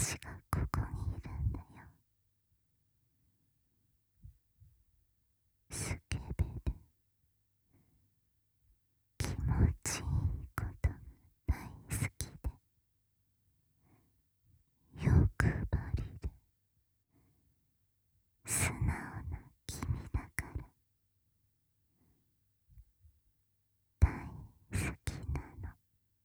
私がここにいるんだよ。スケベで気持ちいいことが大好きで、欲張りで素直な君だから大好きなの。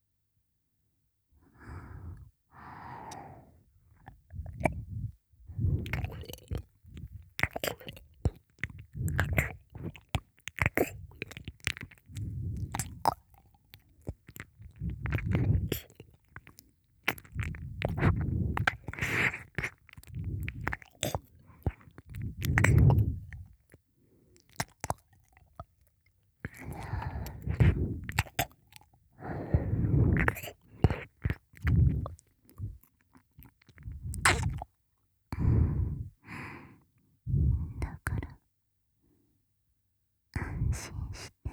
だから安心して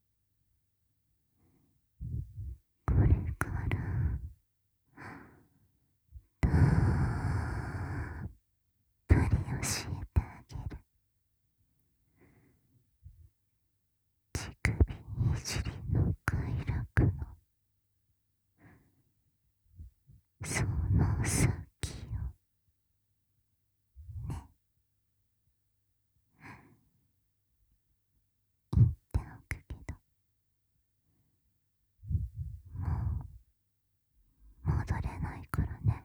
これからたっぷり教えてあげる。乳首いじりの快楽のその先をね、言っておくけど、もう戻れないからね。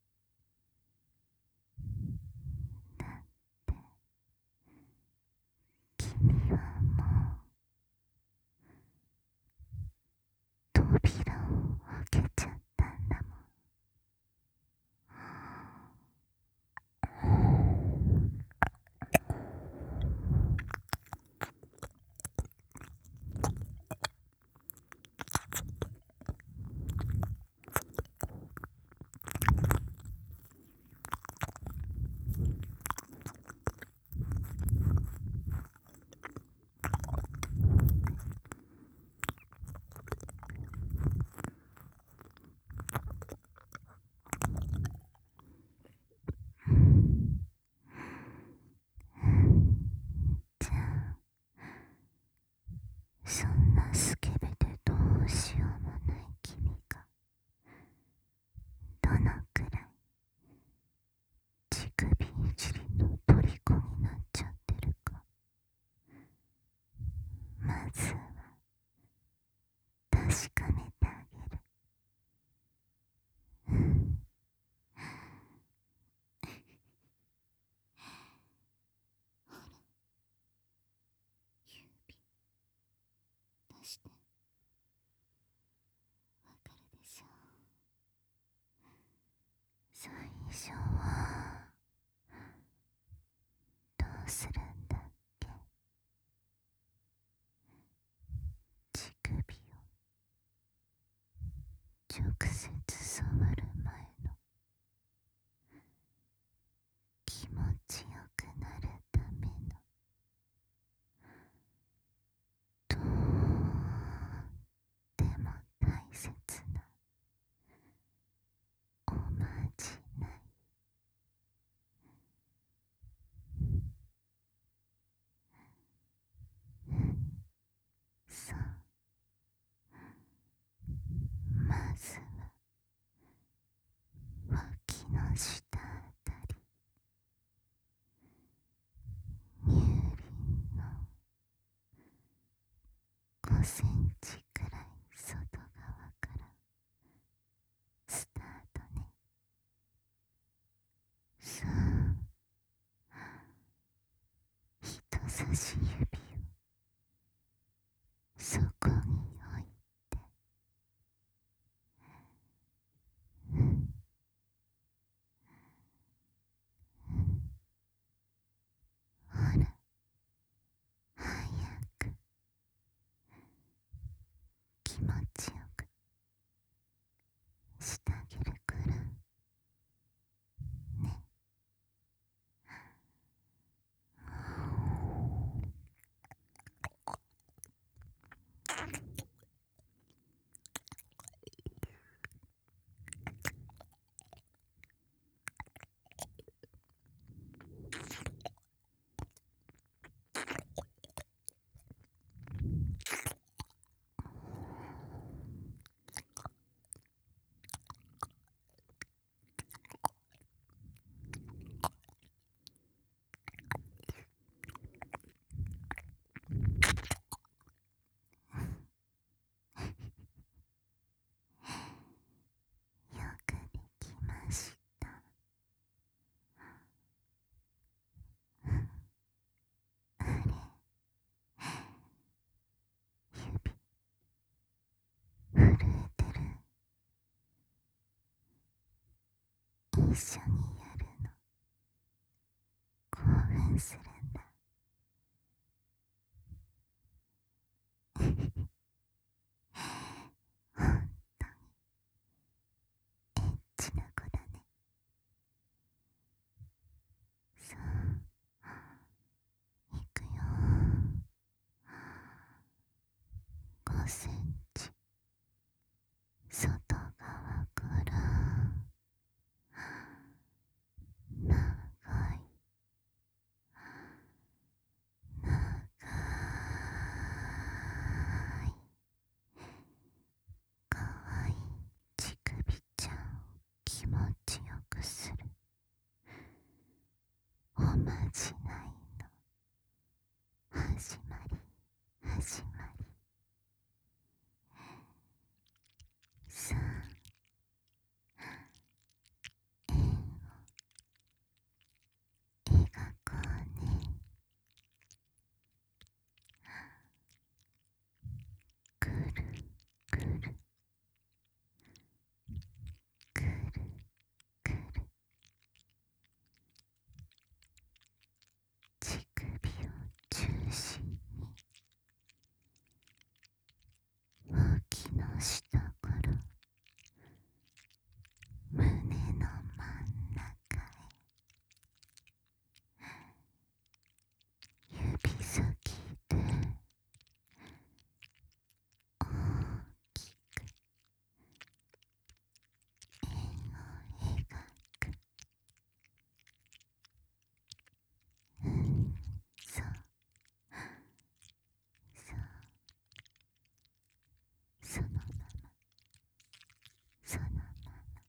だって君はもう扉を開けちゃったんだもん。じゃあそんなスケベでどうしようもない君がどのくらい乳首いじりの虜になっちゃってるか、まずは確かめてあげる。ほら、指出して。わかるでしょ。最初はどうするんだっけ。乳首を直接触る前の気持ちよくなるためのとっても大切なおまじない。そう、まずは脇の下あたり、乳輪の5センチくらい外側からスタートね。さあ、人差し指をそこに置いて、ほら、早く気持ちよくしてあげるからね。 一緒にやるの興奮するんだ。ほんとにエッチな子だね。さあ、いくよ。5センチ外側から長い長いかわいい乳首ちゃんを気持ちよくするおまじないの始まり始まり。さあ、円を描こうね。くるくるくるくる乳首を中心に脇の下から胸の真ん中へ指先で大きく円を描く。そうそうそのままそのまま。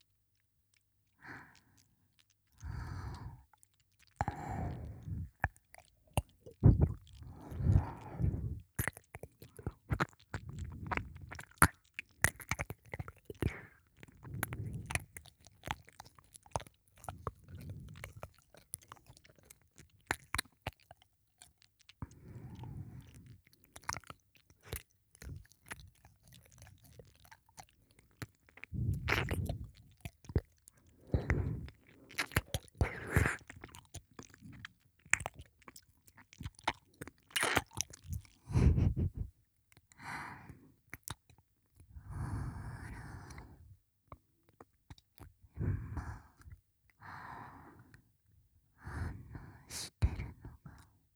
してるのが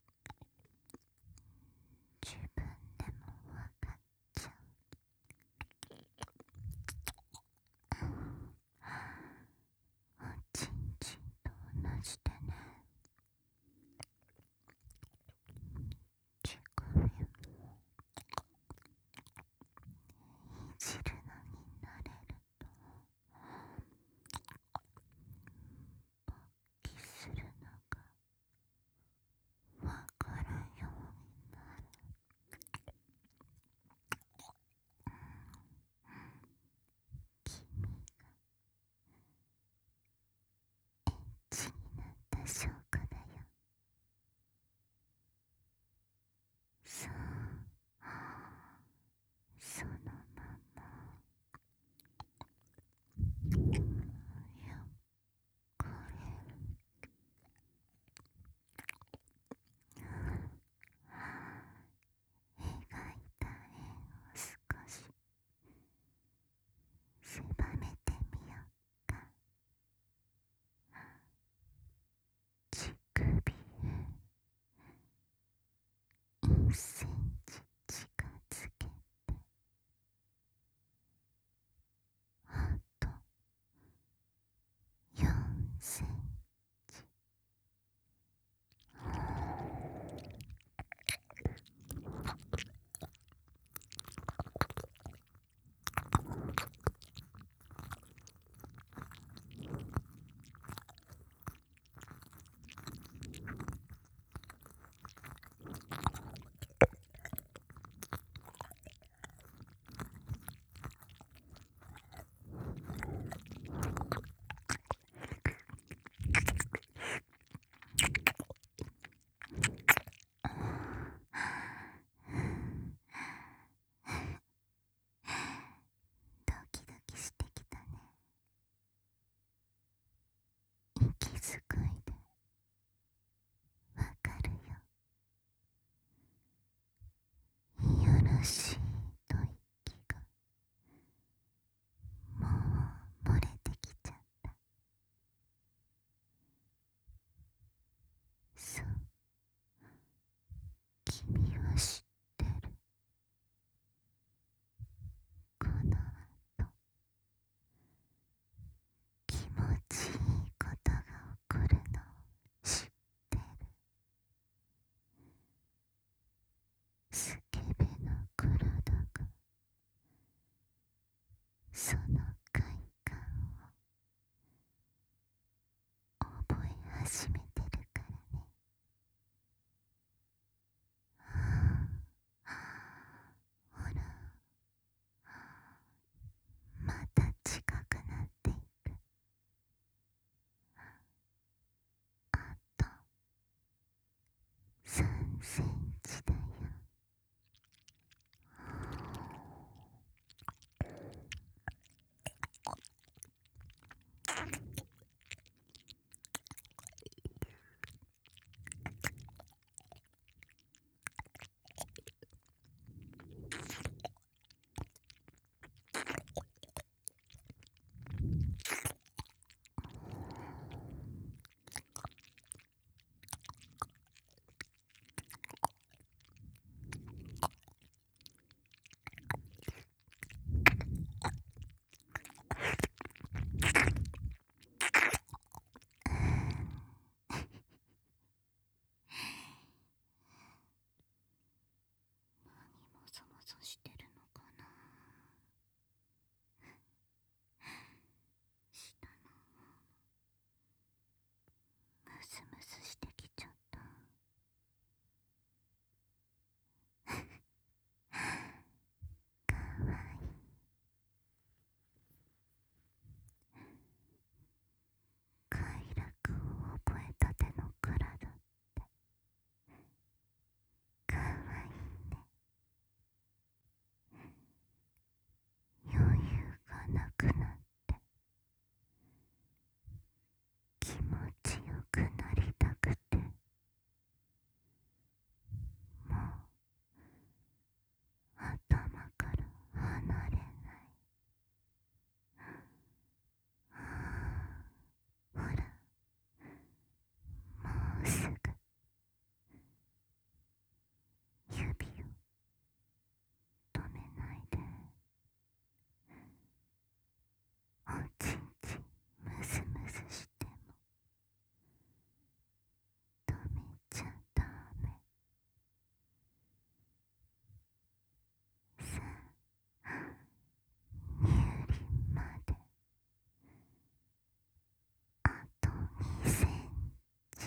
自分でもわかっちゃう。おちんちんと同じでね、乳首をいじるのに慣れると勃起するのがわかるようになる。君がエッチになった証拠だよ。そう、そのままよこれ描いた円を少し狭めてみようか。乳遣いでわかるよ。よろしいと息がもう漏れてきちゃった。そう、君は知ってる。この後気持ちいいことが起こるのを知ってる。スケベな体がその快感を覚え始めてるからね。ほら、また近くなっていく。あと3センチだよ。もぞもぞしてるのかな。下のムスムスしてきちゃった。かわいい。快楽を覚えたての体ってかわいいね。余裕がなくなって気持ちよくなりたくて、もう頭から離れない。ほら、もうすぐ指を止めないで。おちんちんムスムスしても止めちゃダメ。さあ、乳輪まであと2センチ。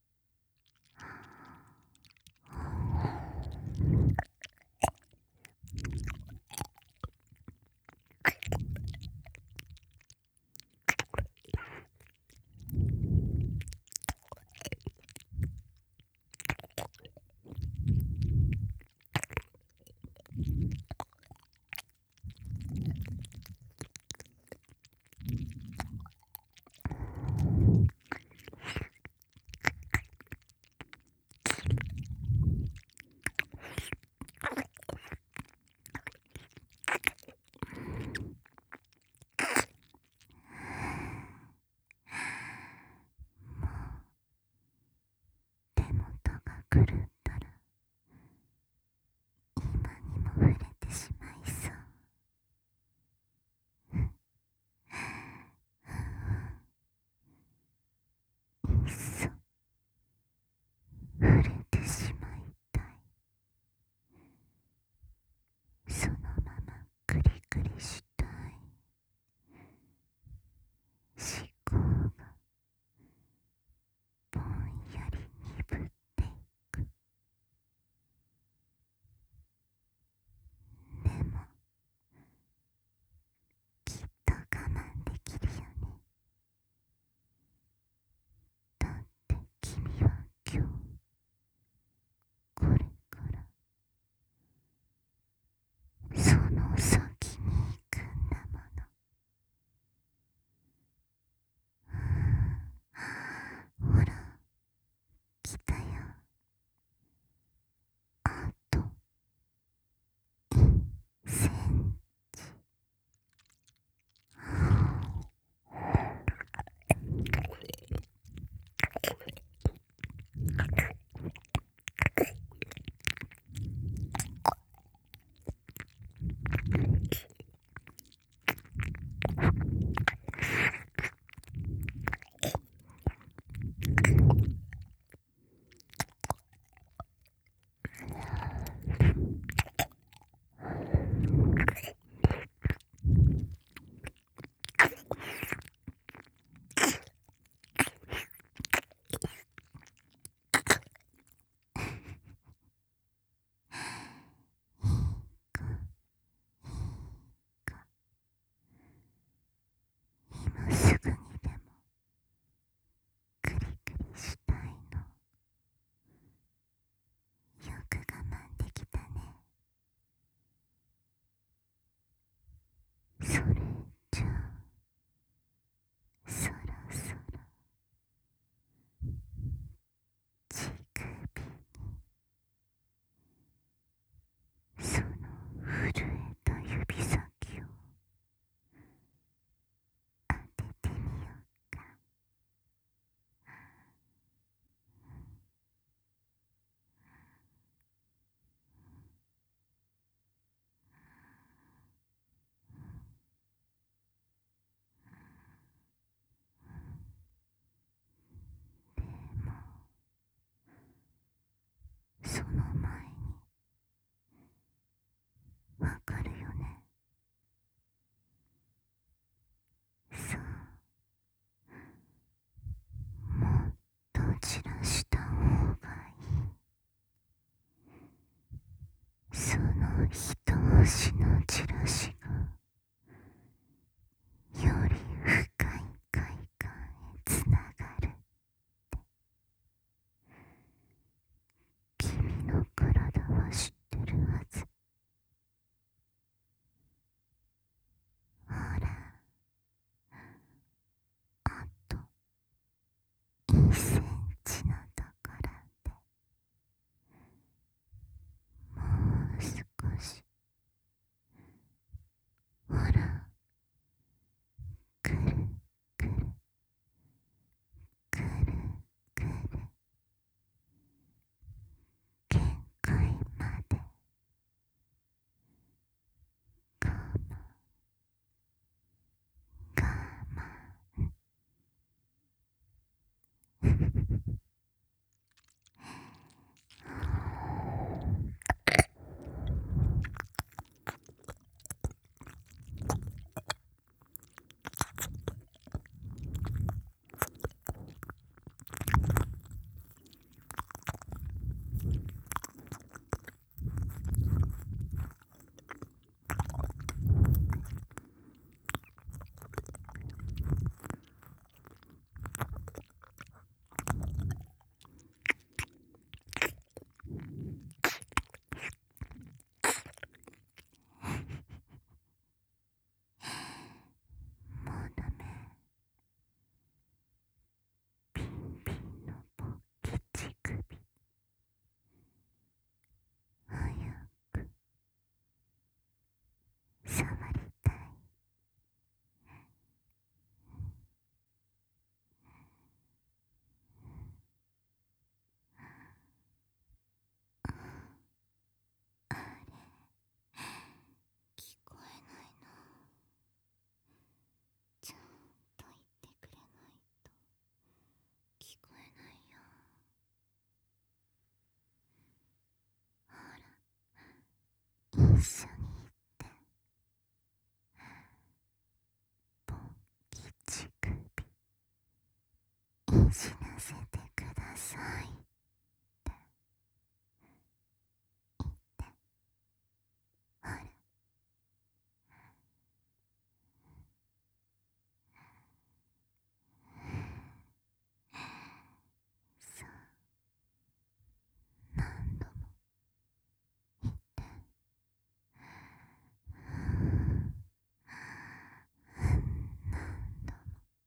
手元が狂ったら今にも触れてしまいそう。いっそ触れてしまいたい。そのままクリクリしたい。思考がぼんやり鈍っていく。 緒に行ってポンキチ首いじらせてくださいって言ってほらそう何度も言って何度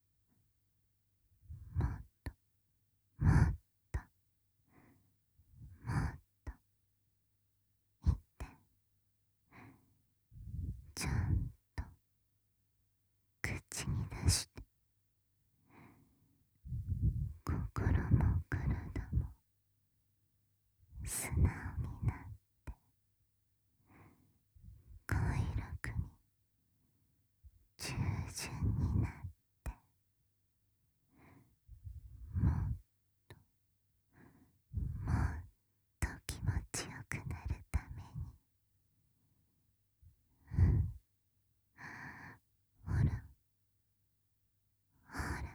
ももっともっともっと言ってちゃんと口に出して心も体も素直になって快楽に従順になってもっともっと気持ちよくなるためにほらほら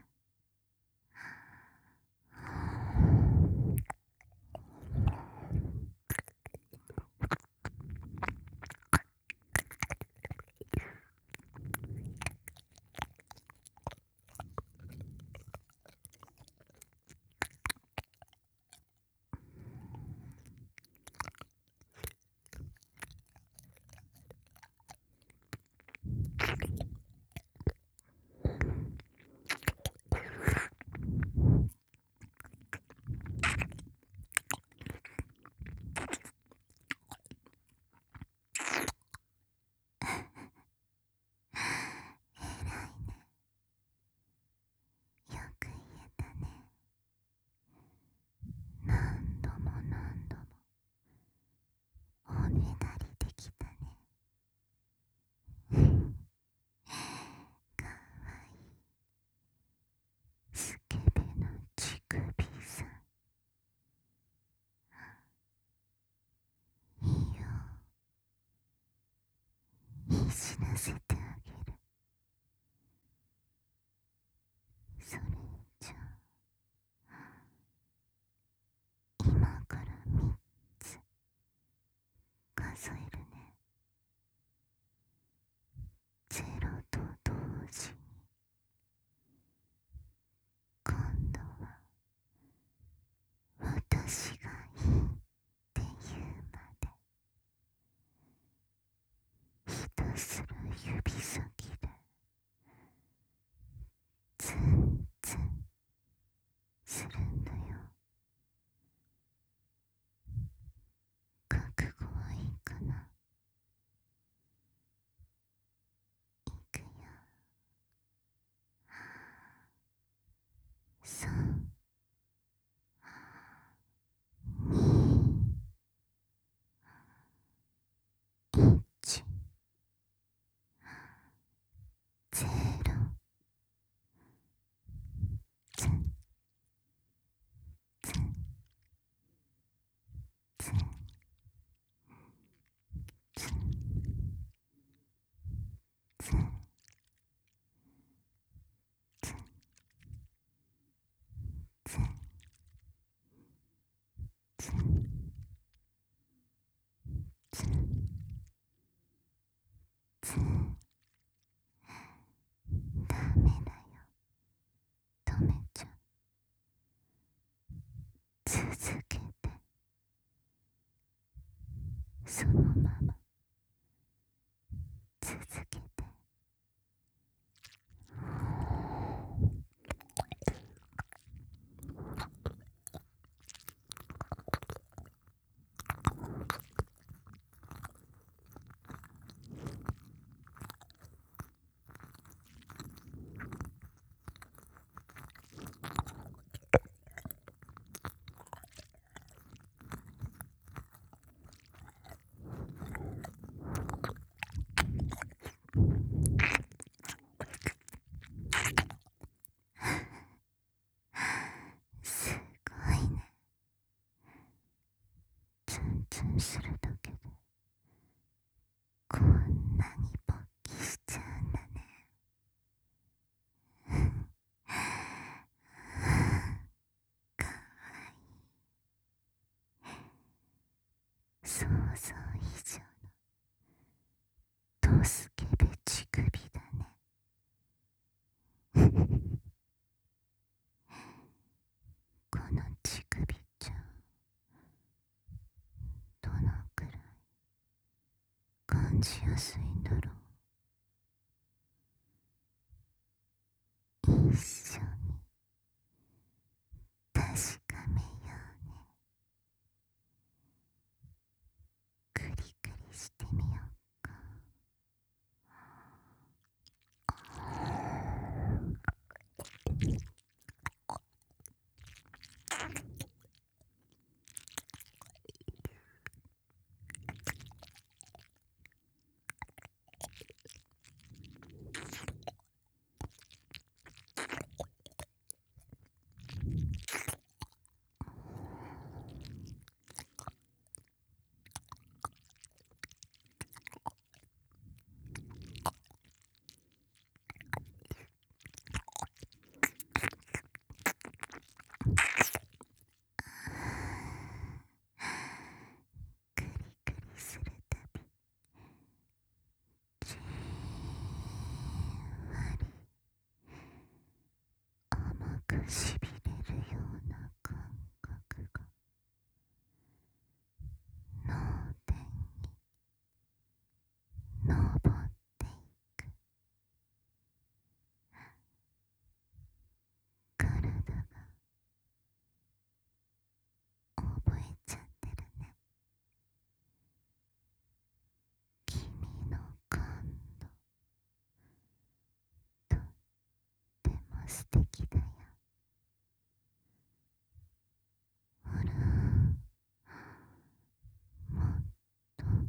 偉いねよく言えたね何度も何度もおねだりできたねかわいいスケベの乳首さんいいよいじらせてあげるそれじゃ今から3つ数えるねゼロと同時に今度は私がいいって言うまでひたすら指先でツンツンするんだよ覚悟はいいかないくよ3、2、1、ゼロツンツンツンツンツンツンツンツンツンツンダメだよ止めちゃ続けてそのまま続けてすごいねツンツンするだけで想以上のドスケベ乳首だね。この乳首ちゃん、どのくらい感じやすいんだろう。一緒に確かめようね。クリクリしてみようか。クリクリするたび、じんわり甘くしびれるような感覚が脳天に登っていく。体が覚えちゃってるね。君の感度、とっても素敵だよ。ほら、もっとも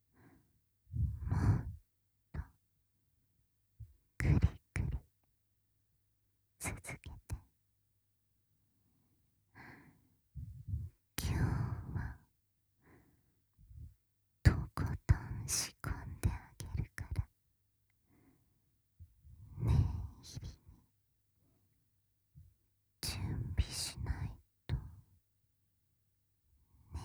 っとクリクリ続けて。今日はとことん仕込んであげるから念入りに準備しないとね。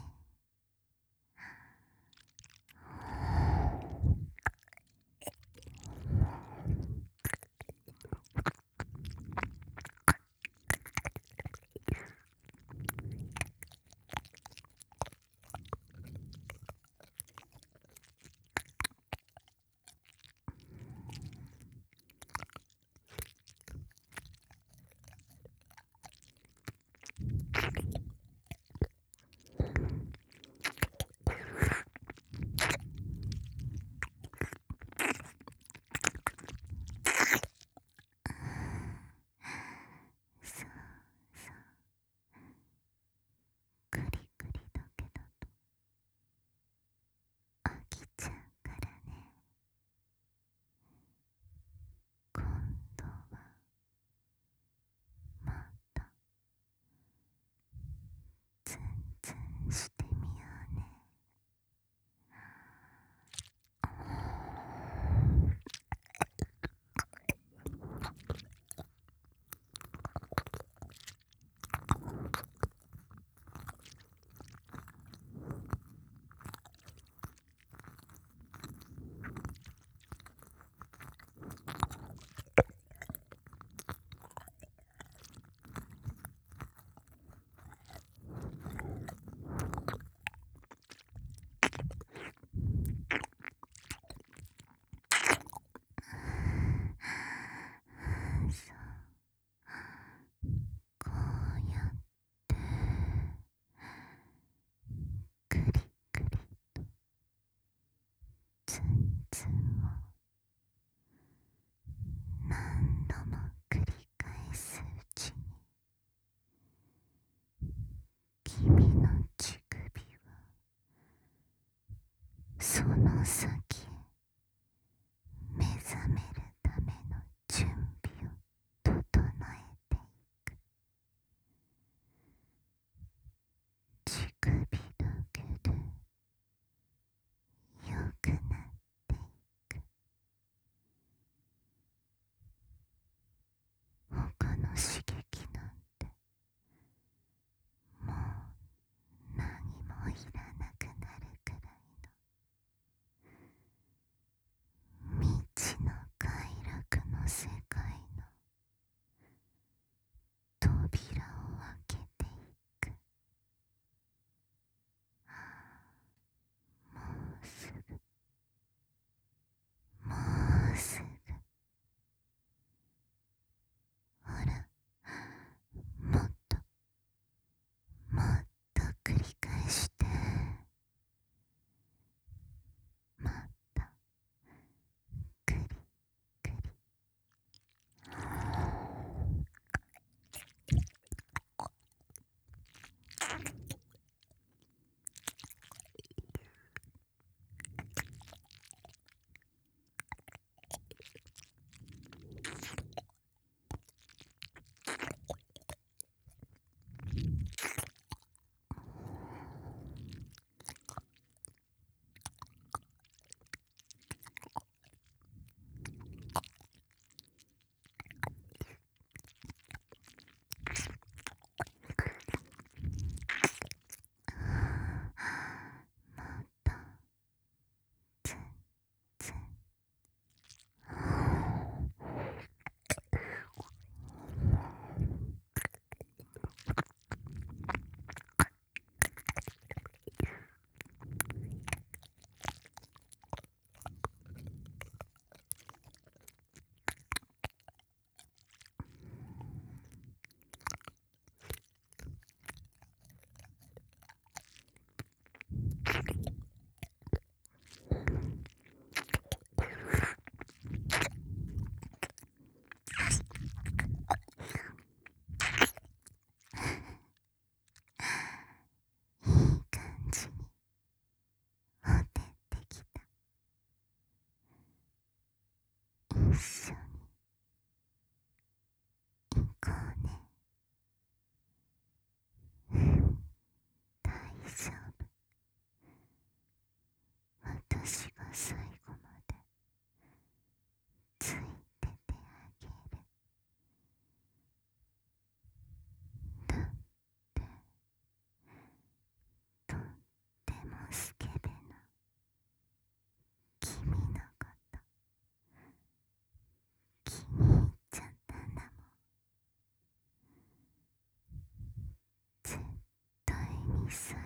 薄い